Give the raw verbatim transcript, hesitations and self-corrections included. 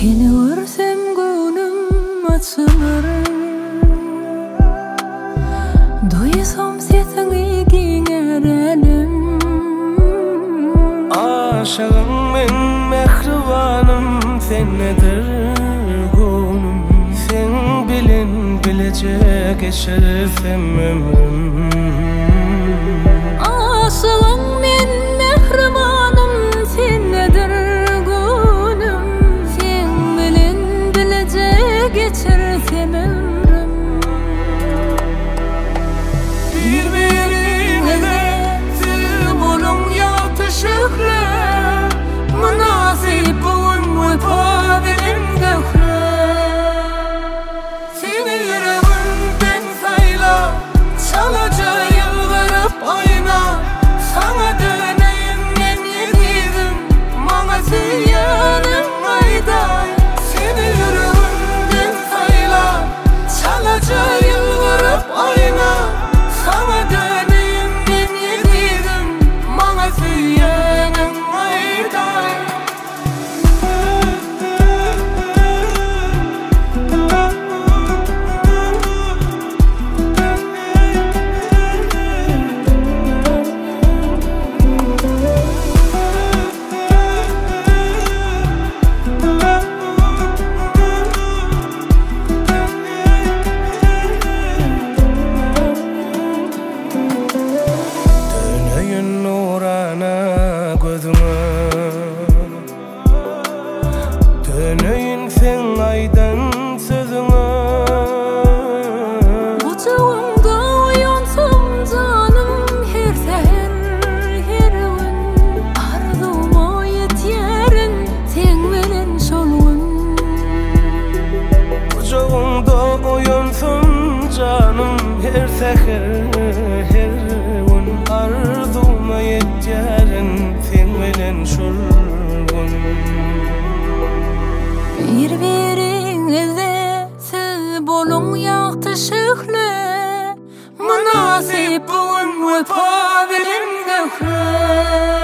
Seni görsem gönlüm açılır, duysam sesini giňerenim. Aşığım men mehribanım, sen nedir gönlüm? Sen bilen bilecek geçersem ömrüm. Aşığım men mehribanım, sen nedir gönlüm? Sen bilen bilecek geçersem ömrüm. Birbirine bolun yatışıklı, münasip bugün vefa bilen gökle. Seni yüreğimden sayla, çalıcı yıldırıp ayna. Sana döneyim men yedim, bana süyanın ayday. Seni yüreğimden sayla, çalıcı yıldırıp ayna. Sana döneyim men yedim, bana süyanın ayday. Döneyim nurana gözüme, döneyim sen aydan sözüme. Kucağımda uyansam canım her seher her gün. Arzuma yetýärin sen bilen şol gün. Kucağımda uyansam canım her seher her gün. Arzuma yetýärin sen bilen şol gün. Birbiriňizde siz bolun ýagtyşykly, münasip bugün vefa bilen gökle.